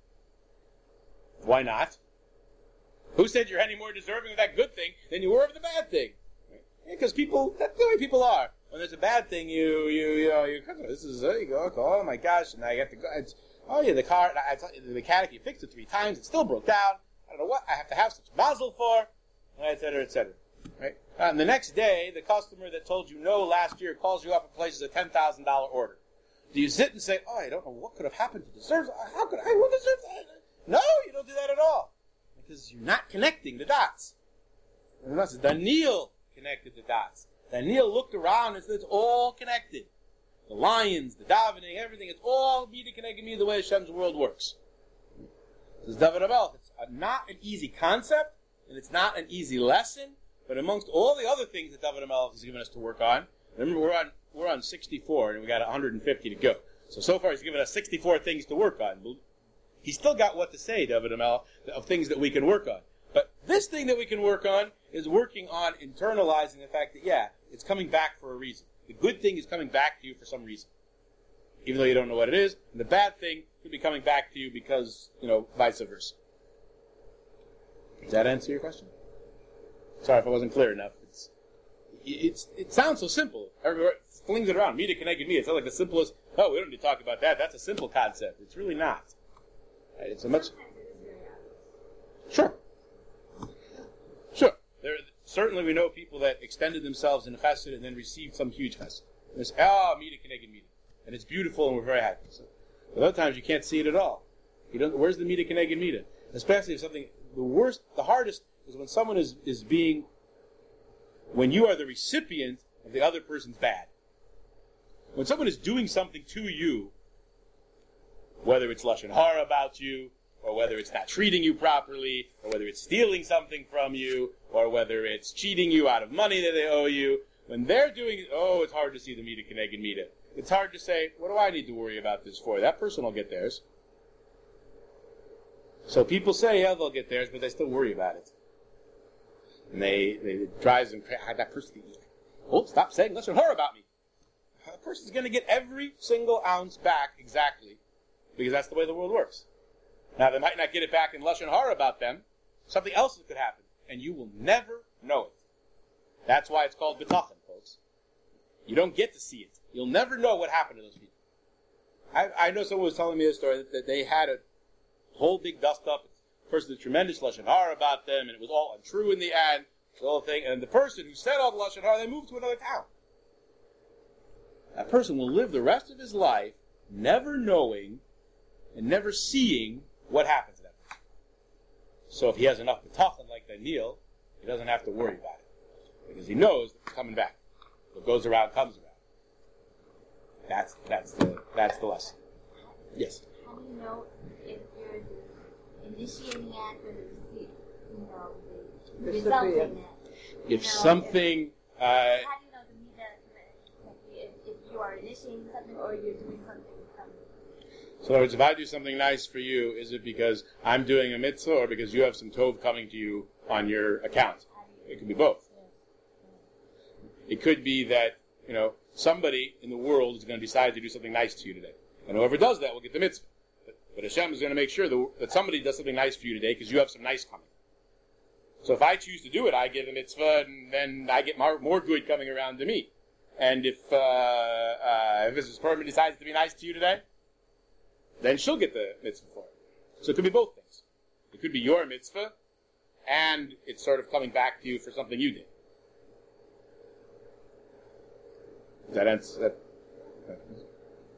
Why not? Who said you're any more deserving of that good thing than you were of the bad thing? Because people, that's the way people are. When there's a bad thing, this is, there you go, oh my gosh, now you have to go, the car, the mechanic, you fixed it 3 times, it still broke down, I don't know what I have to have such mazel for, et cetera, et cetera. Right? And the next day, the customer that told you no last year calls you up and places a $10,000 order. Do you sit and say, oh, I don't know what could have happened to deserve, how could I, what deserves that? No, you don't do that at all. Because you're not connecting the dots. And that's Daniel connected the dots. Daniel looked around and said it's all connected. The lions, the davening, everything, it's all Mida Keneged Mida the way Hashem's world works. This is David HaMelech. It's not an easy concept, and it's not an easy lesson, but amongst all the other things that David HaMelech has given us to work on, remember we're on 64, and we got 150 to go. So far he's given us 64 things to work on. He's still got what to say, David HaMelech, of things that we can work on. But this thing that we can work on is working on internalizing the fact that, it's coming back for a reason. The good thing is coming back to you for some reason. Even though you don't know what it is. And the bad thing could be coming back to you because, vice versa. Does that answer your question? Sorry if I wasn't clear enough. It sounds so simple. Everyone flings it around. Mida Keneged Mida. It sounds like the simplest, we don't need to talk about that. That's a simple concept. It's really not. It's a much... Sure. Certainly we know people that extended themselves in chesed and then received some huge chesed. There's, Mida Keneged Mida. And it's beautiful and we're very happy. So, but other times you can't see it at all. Where's the Mida Keneged Mida? Especially if something, the hardest is when someone is being, when you are the recipient of the other person's bad. When someone is doing something to you, whether it's lashon hara about you, or whether it's not treating you properly, or whether it's stealing something from you, or whether it's cheating you out of money that they owe you, when they're doing it, it's hard to see the Mida Keneged Mida. It's hard to say, what do I need to worry about this for? That person will get theirs. So people say, they'll get theirs, but they still worry about it. And it drives them crazy. That person, stop saying lashon hara about me. That person's going to get every single ounce back exactly, because that's the way the world works. Now, they might not get it back in lashon hara about them. Something else could happen, and you will never know it. That's why it's called bitachon, folks. You don't get to see it. You'll never know what happened to those people. I know someone was telling me a story that they had a whole big dust-up. The person did tremendous lashon hara about them, and it was all untrue in the end, the whole thing. And the person who said all the lashon hara, they moved to another town. That person will live the rest of his life never knowing and never seeing what happened to them. So if he has enough bitachon like Daniel, he doesn't have to worry about it. Because he knows that it's coming back. What goes around comes around. That's the lesson. Yes? How do you know if you're the initiating act or the resulting act? If something... how do you know the Mida, if you are initiating something or you're doing something? So in other words, if I do something nice for you, is it because I'm doing a mitzvah or because you have some tov coming to you on your account? It could be both. It could be that, somebody in the world is going to decide to do something nice to you today. And whoever does that will get the mitzvah. But Hashem is going to make sure that somebody does something nice for you today because you have some nice coming. So if I choose to do it, I give a mitzvah, and then I get more good coming around to me. And if Mrs. Perman decides to be nice to you today, then she'll get the mitzvah for it. So it could be both things. It could be your mitzvah, and it's sort of coming back to you for something you did. Does that answer that?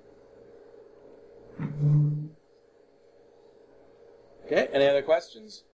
Okay, any other questions?